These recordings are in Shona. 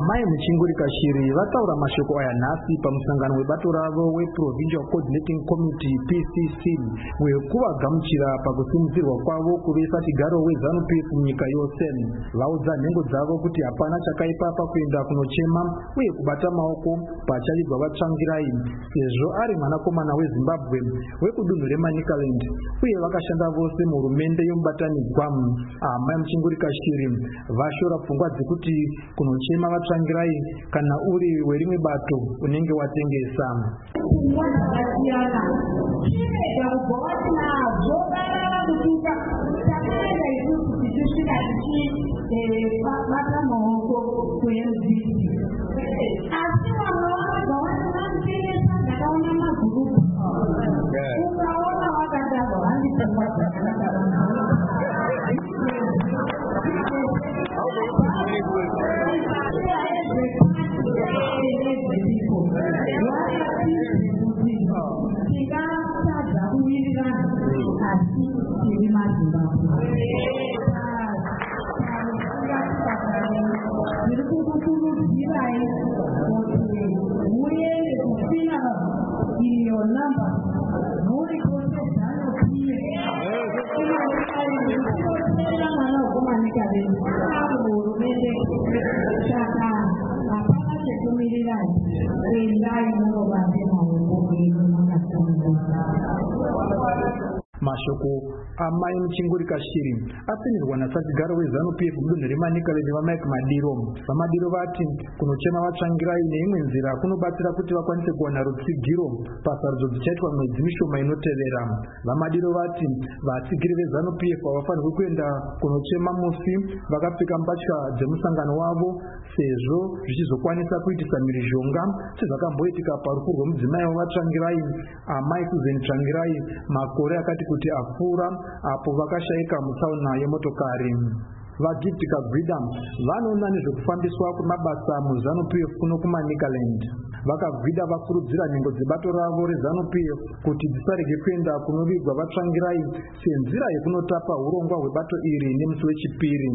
Amai Muchingurika Shiri vataura mashoko aya nhasi pamusangano webato ravo weProvincial Coordinating Committee PCC wekuvagamuchira pakusimudzirwa kwavo kuve satigaro weZANU-PF munyika yose. Vaudza nhengo dzavo kuti hapana chakaipa pakuenda kunochema uye kubata maoko pachaidzwa vatsvangirai sezvo ari mwanakomana weZimbabwe wekudunhu reManicaland uye vakashanda vose muhurumende yomubatanidzwa. Amai Muchingurika Shiri vashora pfungwa dzekuti kunochema vatsvangirai kana uri werimwe bato unenge watengesa. Mashoko amai Muchingurika Shiri apenirwa nasatigaro weZANU-PF mudunhu reManicaland vaMike Madiro. VaMadiro vati kunochema vatsvangirai neimwe nzira kunobatsira kuti vakwanise kuwana rutsigiro pasarudzo dzichaitwa mwedzi mishoma inotevera. VaMadiro vati vatsigiri veZANU-PF havafanirwi kuenda kunochema musi vakapfeka mbatya dzemusangano wavo sezvo zvichizokwanisa kuitisa mhirizhonga sezvakamboitika parufu rwomudzimai wavatsvangirai amai Susan Tsvangirai makore akati kuti apfuura apo vakashayika mutsaona yemotokari. VaGift Kagwida vanoona nezvekufambiswa kwemabasa muZANU-PF kuno kuManicaland. VaKagwida vakurudzira nhengo dzebato ravo reZANU-PF kuti dzisarege kuenda kunovigwa vatsvangirai senzira yekunotapa urongwa hwebato iri nemusi wechipiri.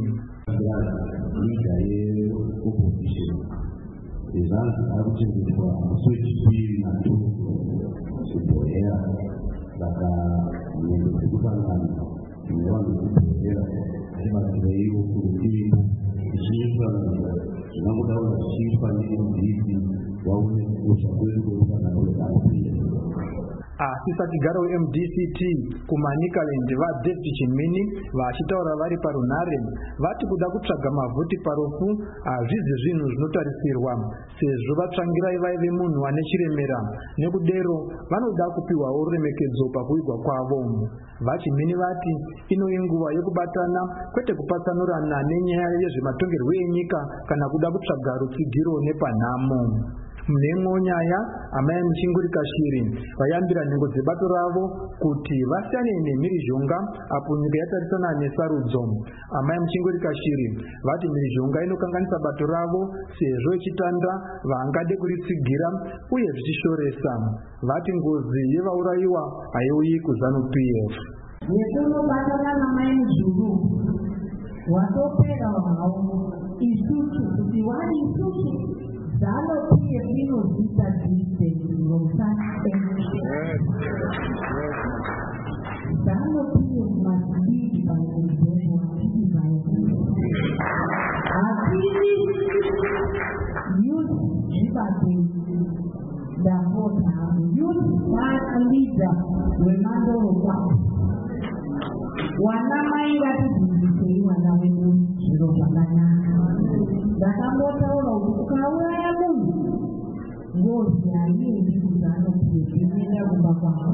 Asi satigaro weMDCT kuManicaland vaDavid Chimini vachitaura vari parunhare vati kuda kutsvaga mavhoti parofu hazvizi zvinhu zvinotarisirwa sezvo vatsvangirai vaive munhu ane chiremera nekudero vanoda kupiwawo ruremekedzo pakuvigwa kwavo. VaChimini vati ino inguva yekubatana kwete kupatsanurana nenyaya yezvematongerwo enyika kana kuda kutsvaga rutsigiro nepanhamo. Mnemwo nyaya amai Muchingurika Shiri vayambira nhengo dzebato ravo kuti vasiyane nemhirizhonga apo nyika yatarisana nesarudzo. Amai Muchingurika Shiri vati mhirizhonga inokanganisa bato ravo sezvo ichitanda vangade kuritsigira uye zvichishoresa. Vati ngozi yevaurayiwa haiuyi kuZANU-PF. Nekunobatana namai Muzhuru watopera havo isusu kuti wari isusu ZANU-PF inozita distance ZANU-PF must lead by example. Akili youth jibate the voter youth part leader Remando Roba wana mai vatidzidzisei vana vedu zviro zvakanaka ndakambotaura kuti ukauraya munhu ngozi haiendi kuZANU-PF inoenda kumba kwavo.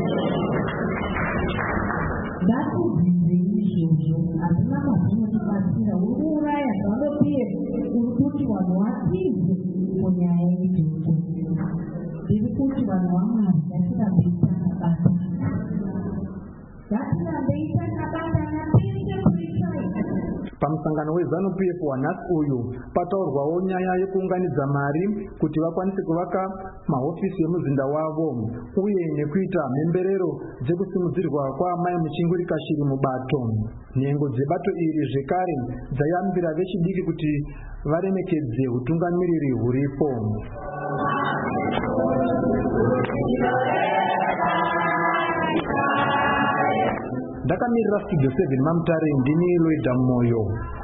Ngatidzidzei izvozvo hazvina mazvinotibatsira uri kuuraya ZANU-PF uri kuti vanhu vatize munyaya idzodzo. Ndiri kuti vanhu vaMwari ngatirambei takabata ngatirambei takabata napeshe kuitsvaita Pamusangano weZANU-PF wanhasi uyu pataurwawo nyaya yekuunganidza mari kuti vakwanise kuvaka mahofisi emuzinda wavo uye nekuita mhemberero dzekusimudzirwa kwaamai Muchinguri-Kashiri mubato. Nhengo dzebato iri zvekare dzayambira vechidiki kuti varemekedze utungamiriri huripo. Ndakamirira Studio 7 Mamutare, ndini Loida Moyo.